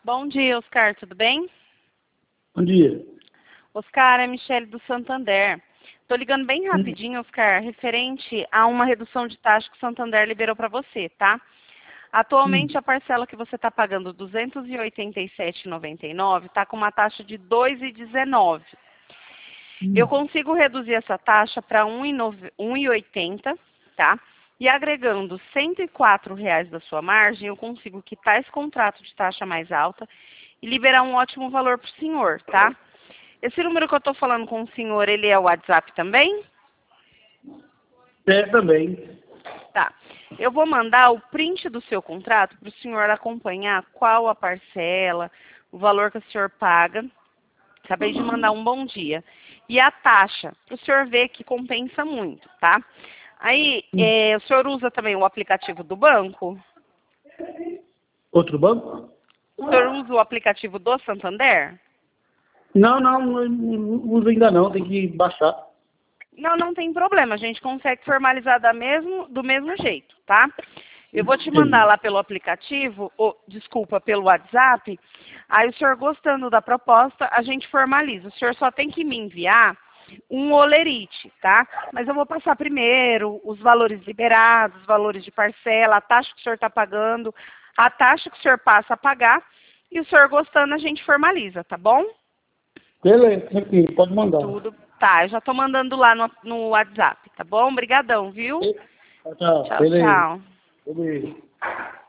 Bom dia, Oscar, tudo bem? Bom dia. Oscar, é Michele do Santander. Estou ligando bem rapidinho, Oscar, referente a uma redução de taxa que o Santander liberou para você, tá? Atualmente, a parcela que você está pagando, R$ 287,99, está com uma taxa de R$ 2,19. Eu consigo reduzir essa taxa para R$ 1,80, tá? E agregando R$ 104 da sua margem, eu consigo quitar esse contrato de taxa mais alta e liberar um ótimo valor para o senhor, tá? Esse número que eu estou falando com o senhor, ele é o WhatsApp também? É, também. Tá. Eu vou mandar o print do seu contrato para o senhor acompanhar qual a parcela, o valor que o senhor paga. Acabei de mandar um bom dia. E a taxa, para o senhor ver que compensa muito, tá? Aí, o senhor usa também o aplicativo do banco? Outro banco? O senhor usa o aplicativo do Santander? Não uso ainda não, tem que baixar. Não tem problema, a gente consegue formalizar do mesmo jeito, tá? Eu vou te mandar lá pelo aplicativo, pelo WhatsApp, aí o senhor gostando da proposta, a gente formaliza. O senhor só tem que me enviar um olerite, tá? Mas eu vou passar primeiro os valores liberados, os valores de parcela, a taxa que o senhor está pagando, a taxa que o senhor passa a pagar, e o senhor gostando a gente formaliza, tá bom? Beleza, tranquilo, pode mandar. Tudo. Tá, eu já tô mandando lá no WhatsApp, tá bom? Obrigadão, viu? Tchau. Tchau, Beleza. tchau. Beleza.